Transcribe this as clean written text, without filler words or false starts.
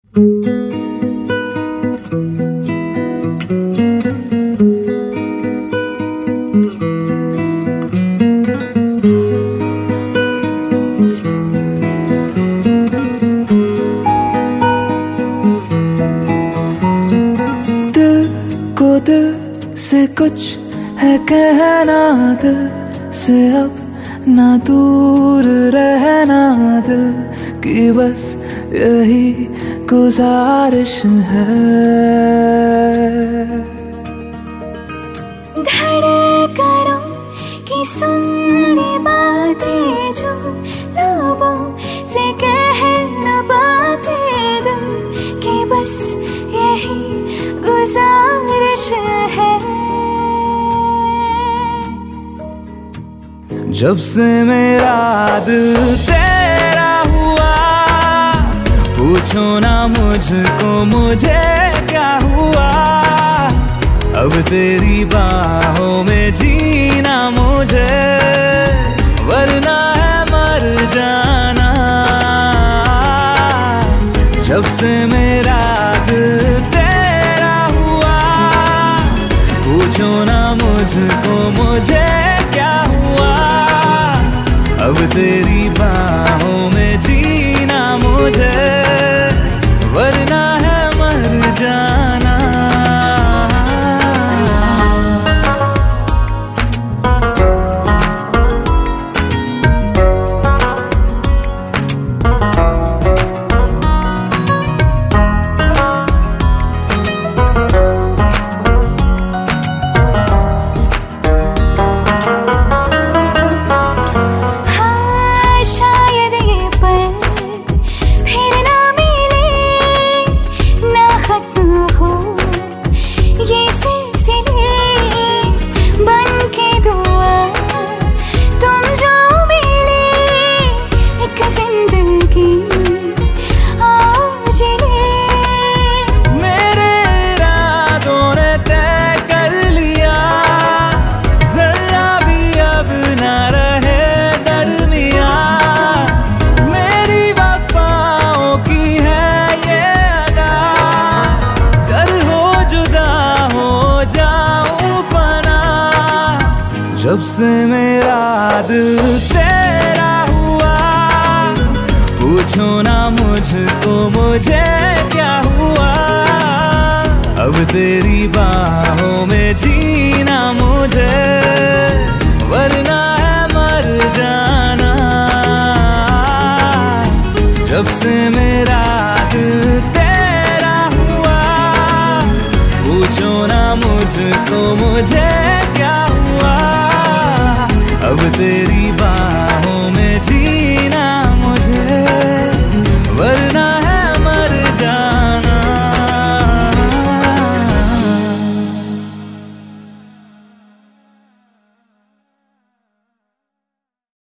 दिल से कुछ है कहना, दिल से अब ना दूर रहना, दिल की बस यही गुजारिश है। धड़कनों की सुन ली बातें जो लबों से कह न पाते, दिल की बस यही गुजारिश है। जब से मेरा दिल तेरा हुआ, पूछो ना मुझको मुझे क्या हुआ। अब तेरी बाहों में जीना मुझे, वरना है मर जाना। जब से मेरा दिल तेरा हुआ, पूछो ना मुझको मुझे क्या हुआ। अब तेरी बाहों में जीना मुझे, वरना है मर जाना। जब से मेरा दिल तेरा हुआ, पूछो ना मुझको मुझे क्या हुआ। अब तेरी बाहों में जीना मुझे, वरना है मर जाना। जब से मेरा दिल तेरा हुआ, पूछो ना मुझको मुझे क्या हुआ। अब तेरी बात